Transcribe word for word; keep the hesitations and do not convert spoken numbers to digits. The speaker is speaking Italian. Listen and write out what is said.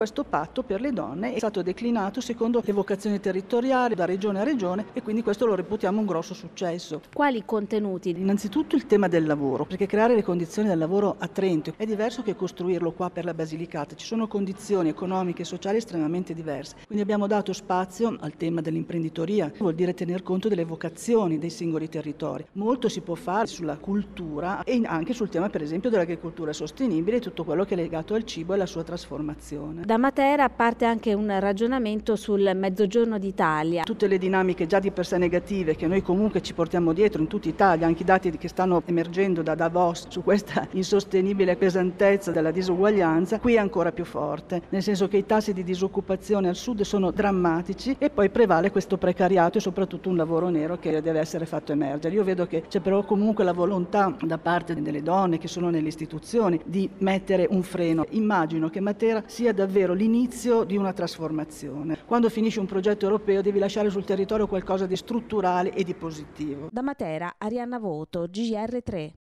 Questo patto per le donne è stato declinato secondo le vocazioni territoriali, da regione a regione, e quindi questo lo reputiamo un grosso successo. Quali contenuti? Innanzitutto il tema del lavoro, perché creare le condizioni del lavoro a Trento è diverso che costruirlo qua per la Basilicata. Ci sono condizioni economiche e sociali estremamente diverse. Quindi abbiamo dato spazio al tema dell'imprenditoria, vuol dire tener conto delle vocazioni dei singoli territori. Molto si può fare sulla cultura e anche sul tema, per esempio, dell'agricoltura sostenibile e tutto quello che è legato al cibo e alla sua trasformazione. Da Matera parte anche un ragionamento sul Mezzogiorno d'Italia. Tutte le dinamiche già di per sé negative che noi comunque ci portiamo dietro in tutta Italia, anche i dati che stanno emergendo da Davos su questa insostenibile pesantezza della disuguaglianza, qui è ancora più forte, nel senso che i tassi di disoccupazione al sud sono drammatici e poi prevale questo precariato e soprattutto un lavoro nero che deve essere fatto emergere. Io vedo che c'è però comunque la volontà da parte delle donne che sono nelle istituzioni di mettere un freno. Immagino che Matera sia davvero l'inizio di una trasformazione. Quando finisce un progetto europeo devi lasciare sul territorio qualcosa di strutturale e di positivo. Da Matera, Arianna Voto, G R tre.